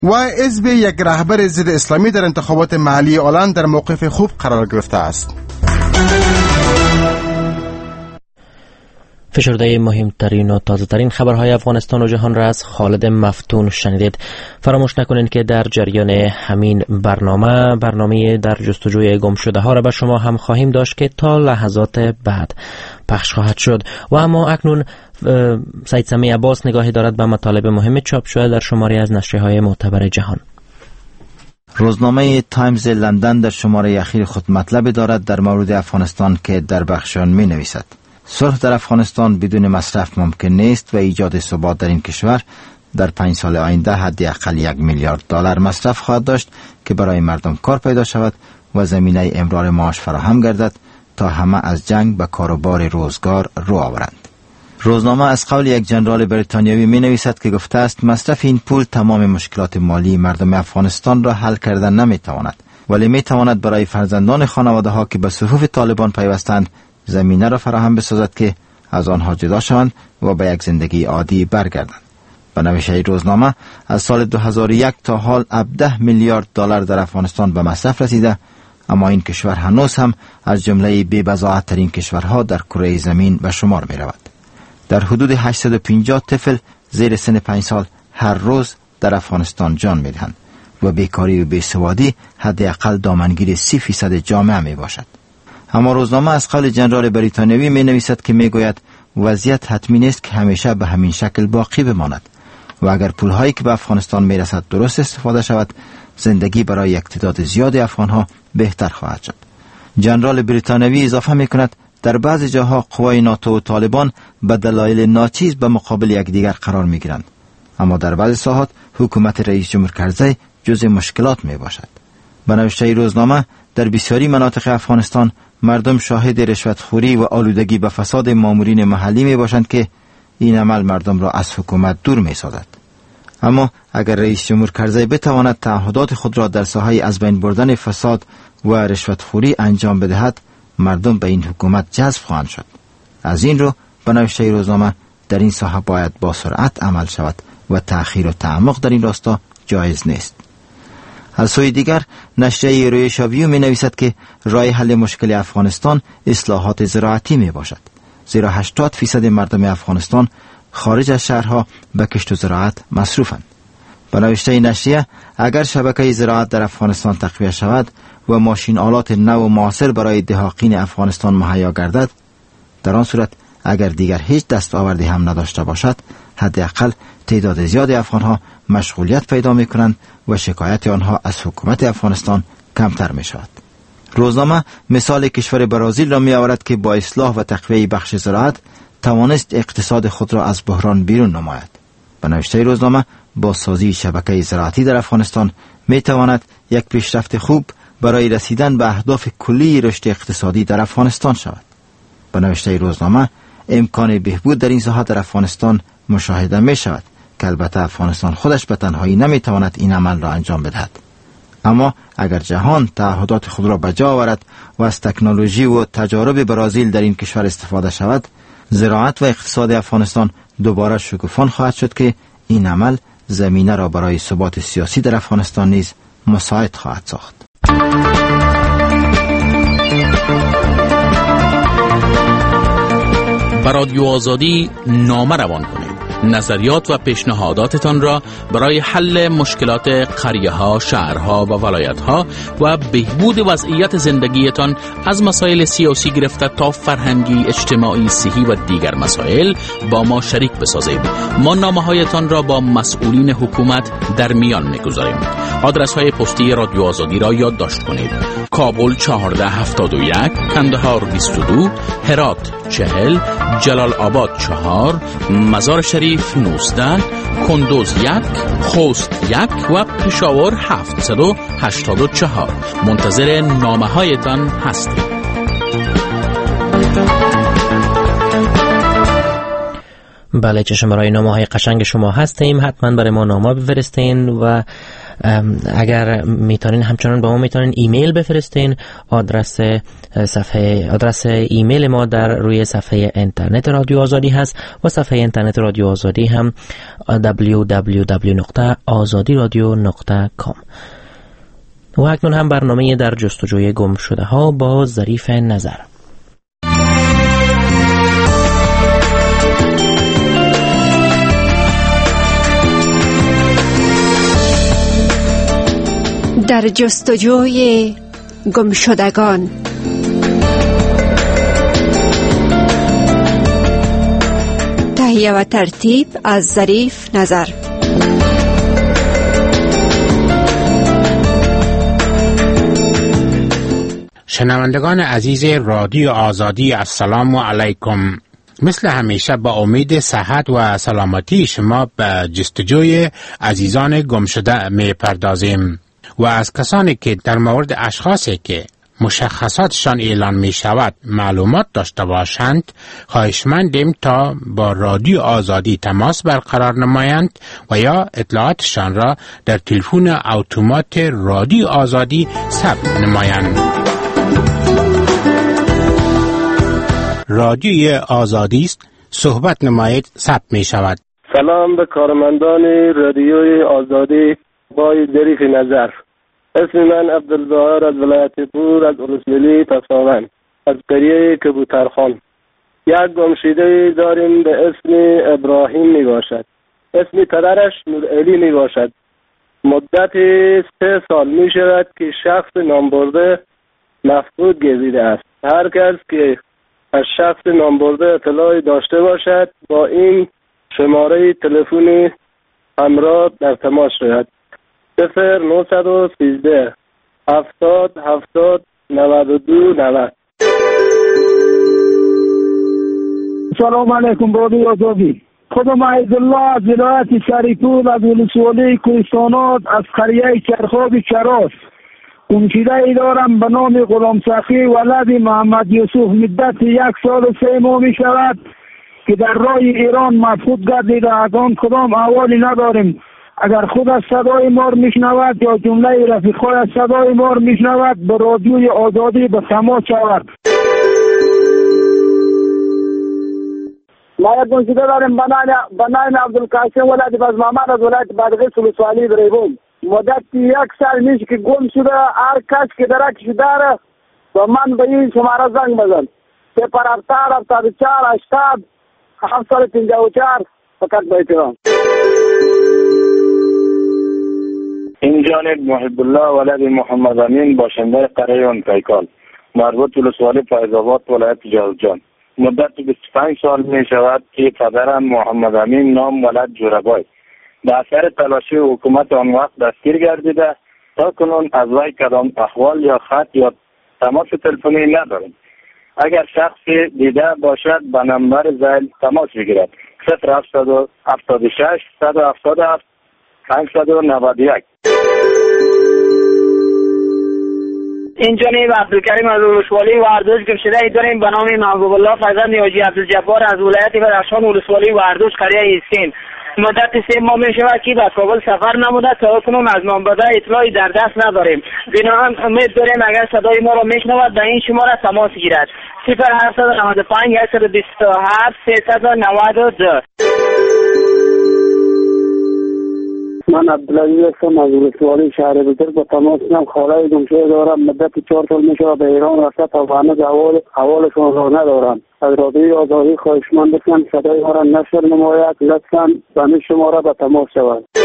و حزب یک رهبر ضد اسلامی در انتخابات محلی آلند در موقف خوب قرار گرفته است. فشرده مهمترین و تازه‌ترین خبرهای افغانستان و جهان را از خالد مفتون شنیدید. فراموش نکنید که در جریان همین برنامه در جستجوی گم شده ها را به شما هم خواهیم داشت که تا لحظات بعد پخش خواهد شد. و اما اکنون سید سمی عباس نگاهی دارد به مطالب مهم چاپ شده در شماری از نشریه‌های معتبر جهان. روزنامه تایمز لندن در شماره اخیر خود مطلب دارد در مورد افغانستان که در بخش آن می نویسد: صلح در افغانستان بدون مصرف ممکن نیست و ایجاد ثبات در این کشور در 5 سال آینده حداقل $1 میلیارد مصرف خواهد داشت که برای مردم کار پیدا شود و زمینه امرار معاش فراهم گردد تا همه از جنگ به کاروبار روزگار رو آورند. روزنامه از قول یک ژنرال بریتانیایی می نویسد که گفته است مصرف این پول تمام مشکلات مالی مردم افغانستان را حل کردن نمی تواند، ولی می تواند برای فرزندان خانواده ها که به صفوف طالبان پیوستند زمینه را فراهم بسازد که از آنها جدا شوند و به یک زندگی عادی برگردند. به نوشته روزنامه از سال 2001 تا حال $17 میلیارد در افغانستان به مصرف رسیده، اما این کشور هنوز هم از جمله بی‌بضاعت ترین کشورها در کره زمین به شمار می رود. در حدود 850 طفل زیر سن 5 سال هر روز در افغانستان جان می دهند و بیکاری و بیسوادی حداقل دامنگیر 30% جامعه می باشد. اما روزنامه از قول ژنرال بریتانیایی می نویسد که می گوید وضعیت حتمی نیست که همیشه به همین شکل باقی بماند و اگر پولهایی که به افغانستان می رسد درست استفاده شود زندگی برای یک تعداد زیاد افغانها بهتر خواهد شد. ژنرال بریتانیایی اضافه می کند در بعضی جاها قوای ناتو و طالبان به دلایل ناچیز به مقابل یکدیگر قرار می گیرند، اما در بعضی ساحات حکومت رئیس جمهور کرزی جزء مشکلات می باشد. به نوشته روزنامه در بسیاری مناطق افغانستان مردم شاهد رشوتخوری و آلودگی به فساد مامورین محلی می باشند که این عمل مردم را از حکومت دور می سازد. اما اگر رئیس جمهور کرزی بتواند تعهدات خود را در ساحه از بین بردن فساد و رشوتخوری انجام بدهد مردم به این حکومت جذب خواهند شد. از این رو به نوشته روزنامه در این ساحه باید با سرعت عمل شود و تأخیر و تعمق در این راستا جایز نیست. از سوی دیگر نشریه رویشاویو می نویسد که راه حل مشکل افغانستان اصلاحات زراعتی می باشد، زیرا 80% مردم افغانستان خارج از شهرها به کشت و زراعت مصروفند. به نوشته نشریه اگر شبکه زراعت در افغانستان تقویت شود و ماشین آلات نو و معاصر برای دهاقین افغانستان مهیا گردد، در آن صورت اگر دیگر هیچ دستاوردی هم نداشته باشد حداقل تعداد زیاد افغانها مشغولیت پیدا می کنند و شکایت آنها از حکومت افغانستان کمتر می شود. روزنامه مثال کشور برزیل را می آورد که با اصلاح و تقویه بخش زراعت توانست اقتصاد خود را از بحران بیرون نماید. به نوشته روزنامه با سازی شبکه زراعتی در افغانستان می تواند یک پیشرفت خوب برای رسیدن به اهداف کلی رشد اقتصادی در افغانستان شود. به نوشته روزنامه امکان بهبود در این ساحه در افغانستان مشاهده می شود که البته افغانستان خودش به تنهایی نمی تواند این عمل را انجام بدهد، اما اگر جهان تعهدات خود را به جا آورد و از تکنولوژی و تجارب برزیل در این کشور استفاده شود، زراعت و اقتصاد افغانستان دوباره شکوفان خواهد شد که این عمل زمینه را برای ثبات سیاسی در افغانستان نیز مساعد خواهد ساخت. به رادیو آزادی نامه روان کنید. نظریات و پیشنهاداتتان را برای حل مشکلات قریه‌ها، شهرها و ولایت‌ها و بهبود وضعیت زندگیتان از مسائل سیاسی گرفته تا فرهنگی، اجتماعی، صحی و دیگر مسائل با ما شریک بسازید. ما نامه‌هایتان را با مسئولین حکومت در میان می‌گذاریم. آدرس‌های پستی رادیو آزادی را یادداشت کنید: کابل 1471، کندهار 22، هرات 40، جلال آباد 4، مزار شریف 19، کندوز 1، خوست 1 و پشاور 784. منتظر نامه هایتان هستیم. بله، چشم برای نامه های قشنگ شما هستیم. حتما برای ما نامه بفرستین و اگر میتونین همچنان با ما میتونین ایمیل بفرستین. آدرس ایمیل ما در روی صفحه اینترنت رادیو آزادی هست و صفحه اینترنت رادیو آزادی هم www.azadiradio.com. و اکنون هم برنامه در جستجوی گم شده ها با ظریف نظر. در جستجوی گمشدگان. تهیه و ترتیب از ظریف نظر. شنوندگان عزیز رادیو آزادی، السلام علیکم. مثل همیشه با امید صحت و سلامتی شما به جستجوی عزیزان گمشده می پردازیم و از کسانی که در مورد اشخاصی که مشخصاتشان اعلان می شود معلومات داشته باشند خواهشمندیم تا با رادیو آزادی تماس برقرار نمایند و یا اطلاعاتشان را در تلفن اتومات رادیو آزادی ثبت نمایند. رادیوی آزادی است، صحبت نمایید، ثبت می شود. سلام به کارمندان رادیوی آزادی با ظریف نظر. اسم من عبدالظاهر از ولایت پور از ولسوالی تصاون از قریه کبوترخان. یک گمشده داریم به اسم ابراهیم می باشد. اسم پدرش نورعلی می باشد. مدت 3 سال می شود که شخص نامبرده مفقود گردیده است. هر کس که از شخص نامبرده اطلاعی داشته باشد با این شماره تلفنی همراه در تماس شود. 0913 70 70 92 90. سلام علیکم رادیو آزادی. خودم عیدالله از ولایت شریپور از ولسوالی کوهستانات از قریه چرخاب چراس. گمشده ای دارم به نام غلام سخی ولد محمد یوسف. مدت 1 سال و 3 ماه می شود که در راه ایران مفقود گردیده. از آن کدام احوالی نداریم. اگر خود از صدای ما میشنود یا جمله رفیقای از صدای ما میشنود به رادیوی آزادی به تماس شود. ما یک گمشده داریم به نام عبدالقاسم ولد باز محمد از ولایت بادغیس ولسوالی بریبون. مدت 1 سال میشه که گم شده. هر کس که درکش داره و من به این شماره زنگ بزن. 077 74 80 754 فقط با احترام. این جانب محب الله ولد محمد امین باشنده قریه انتیکال مربوط ولسوالی فیض‌آباد ولایت جوزجان. مدت 25 سال می شود که پدرم محمد امین نام ولد جوربای به اثر تلاشی حکومت آن وقت دستگیر گردیده. تا کنون از وی کدام احوال یا خط یا تماس تلفنی نداریم. اگر شخصی دیده باشد به نمبر ذیل تماس بگیرد. 0776 177 591. این جانب عبدالکریم از ولسوالی وردوش گمشده ای داریم به نام محبوب الله فرزند حاجی عبدالجبار از ولایت بدخشان ولسوالی وردوش قریه ایسکین. مدت 3 ماه می شود که به کابل سفر نموده. تا کنون از نامبرده اطلاعی در دست نداریم. بنابراین امید داریم اگر صدای ما را میشنود به این شماره تماس گیرد. 0795 127 392. من عبدالعزیز هستم از ولسوالی شهر بزرگ. با تماسم خاله گمشده دارم. مدت 4 سال می شود به ایران رفته تا هنوز احوالشان را ندارم. از رادیوی آزادی خواهشمند هستم صدای ما را نشر نماید. لطفاً به این شماره به تماس شود.